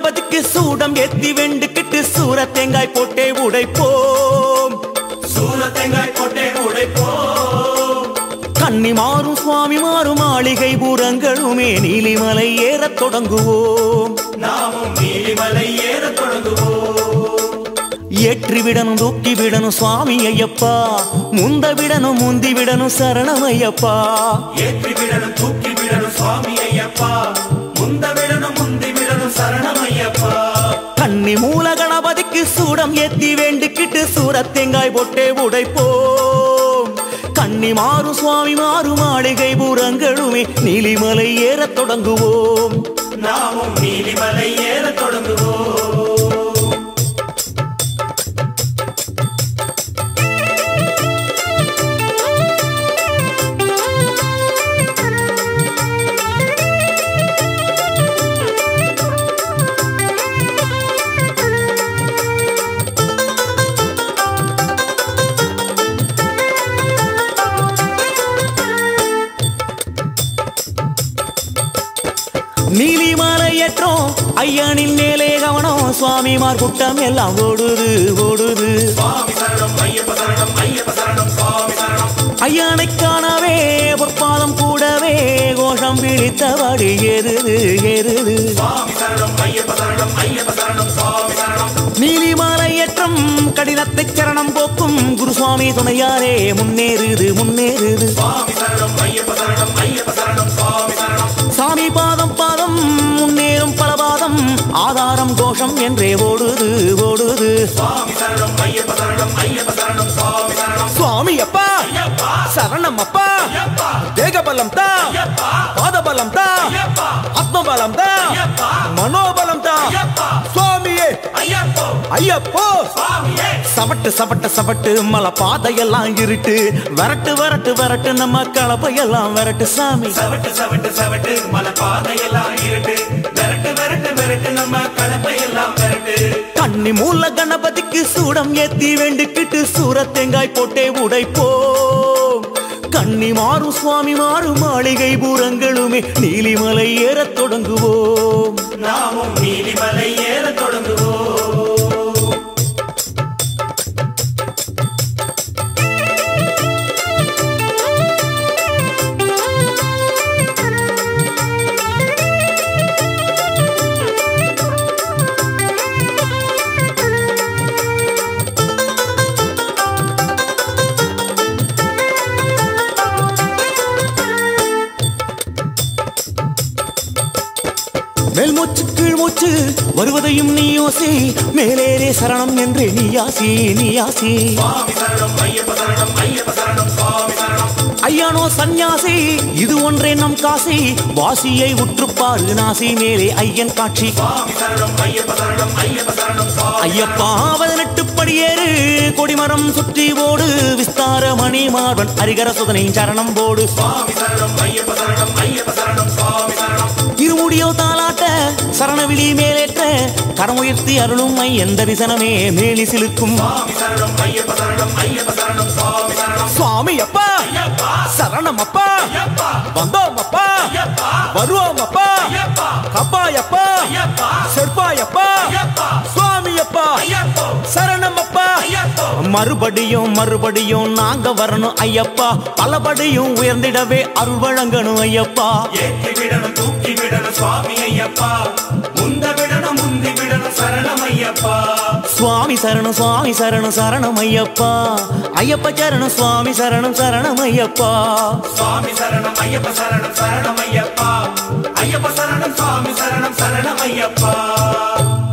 கணபதிக்கு சூடம் ஏத்தி வெண்டுக்கிட்டு சூர தேங்காய் போட்டே உடைப்போம். சூர தேங்காய் போட்டே உடைப்போம். கன்னி மாறும் சுவாமி மாறும் மாளிகை பூரங்களுமே நீலிமலை ஏறத் தொடங்குவோம். நாமும் நீலிமலை ஏறத் தொடங்குவோம். ஏற்றி விடணும் தூக்கி விடணும் சுவாமி ஐயப்பா, முந்த விடணும் முந்தி விடணும் சரணம் ஐயப்பா. ஏற்றி விடணும் தூக்கி விடணும் சுவாமி ஐயப்பா, முந்த விடணும் முந்தி விடணும் சரணம் ஐயப்பா. கன்னி மூல கணபதிக்கு சூடம் ஏத்தி வேண்டிக்கிட்டு சூர தேங்காய் போட்டே உடைப்போம். கன்னி மாறும் சுவாமி மாறும் மாளிகை பூரங்களுமே நீலிமலை ஏறத் தொடங்குவோம். நாமும் நீலிமலை ஏறத் தொடங்குவோம். நீலிமலை ஏற்றோம் ஐயனின் மேலே கவனம், சுவாமிமார் கூட்டம் எல்லாம் ஓடுது ஓடுது. சுவாமி சரணம் ஐயப்ப சரணம் ஐயப்ப சரணம் சுவாமி சரணம். ஐயனை காணவே பொற்பாதம் கூடவே கோஷம் பிடித்தபடி ஏறுது ஏறுது. சுவாமி சரணம் ஐயப்ப சரணம் ஐயப்ப சரணம் சுவாமி சரணம். நீலிமலை ஏற்றம் கடினத்தை சரணம் போக்கும் குருசுவாமி துணையாரே முன்னேறுது முன்னேறுது. சுவாமி சரணம் ஐயப்ப சரணம் ஐயப்ப சரணம் சுவாமி சரணம். சாமி பாதம் பாதம் முன்னேறும் பல பாதம் ஆதாரம் கோஷம் என்றே ஓடுது ஓடுது. சுவாமி சரணம் ஐயப்ப சரணம் ஐயப்ப சரணம் சுவாமி சரணம். சுவாமி அப்பா ஐயப்பா சரணம் அப்பா, ஐயப்பா தேகபலம் தா, ஐயப்பா பாதபலம் தா, ஐயப்பா ஆத்மபலம் தா, ஐயப்பா மனோபலம் தா. ஐயப்பா சுவாமியே ஐயப்போ ஐயப்போ சுவாமியே. சவட்டு சவட்டு சவட்டு மலை பாதையெல்லாம் இருட்டு, வரட்டு வரட்டு வரட்டு நம்ம கலப்பையெல்லாம் வரட்டு சாமி. சவட்டு சவட்டு சவட்டு மலை பாதையெல்லாம் இருட்டு, விரட்டு விரட்டு விரட்டு நம்ம கலப்பையெல்லாம் விரட்டு. கன்னி மூல கணபதிக்கு சூடம் ஏத்தி வேண்டிக்கிட்டு சூர தேங்காய் போட்டே உடைப்போம். கன்னி மாறும் சுவாமி மாறும் மாளிகை பூரங்களுமே நீலிமலை ஏறத் தொடங்குவோம். நாமும் நீலிமலை ஏறத் தொடங்குவோம். மேல் மூச்சு கீழ் மூச்சு வருவதையும் நீ யோசி, மேலேரே சரணம் என்றே நீ யாசி நீ யாசி. சுவாமி சரணம் ஐயப்ப சரணம் ஐயப்ப சரணம் சுவாமி சரணம். ஐயானோ சந்நியாசி இது ஒன்றே நம் காசி, வாசியை உற்றுப்பாரு நாசி மேலே ஐயன் காட்சி. சுவாமி சரணம் ஐயப்ப சரணம் ஐயப்ப சரணம் சுவாமி. ஐயப்பா 18 படியேறு கொடிமரம் சுற்றி ஓடு, விஸ்தார மணி மார்பன் ஹரிகர சுதனை சரணம் போடு. சுவாமி சரணம் ஐயப்ப சரணம் ஐயப்ப சரணம் சுவாமி சரணம். இருமுடியோ தாளாட்ட சரணவிழி மேலேற்ற கரமுயர்த்தி அருளும் ஐயன் தரிசனமே மேலி சிலுக்கும். சுவாமி சரணம் ஐயப்ப சரணம் ஐயப்ப சரணம் சுவாமி சரணம். சுவாமி அப்பா ஐயப்பா சரணம் அப்பா, ஐயப்பா வந்தோம் அப்பா ஐயப்பா வருவோம் அப்பா, ஐயப்பா கப்பாயப்பா ஐயப்பா செற்பாயப்பா, ஐயப்பா சுவாமி அப்பா ஐயப்போ சரணம் அப்பா. ஐயப்போ மறுபடியும் மறுபடியும் நாங்க வரணும் ஐயப்பா, பலபடியும் உயர்ந்திடவே அருள் வழங்கணும் ஐயப்பா. ஏற்றி விடணும் தூக்கி விடணும் சுவாமி ஐயப்பா, முந்த விடணும் முந்தி விடணும் சரணம் ஐயப்பா. சுவாமி சரணம் சுவாமி சரணம் சரணம் ஐயப்பா, ஐயப்ப சரணம் சுவாமி சரணம் சரணம் ஐயப்பா. சுவாமி சரணம் ஐயப்ப சரணம் சரணம் ஐயப்பா, ஐயப்ப சரணம் சுவாமி சரணம் சரணம் ஐயப்பா.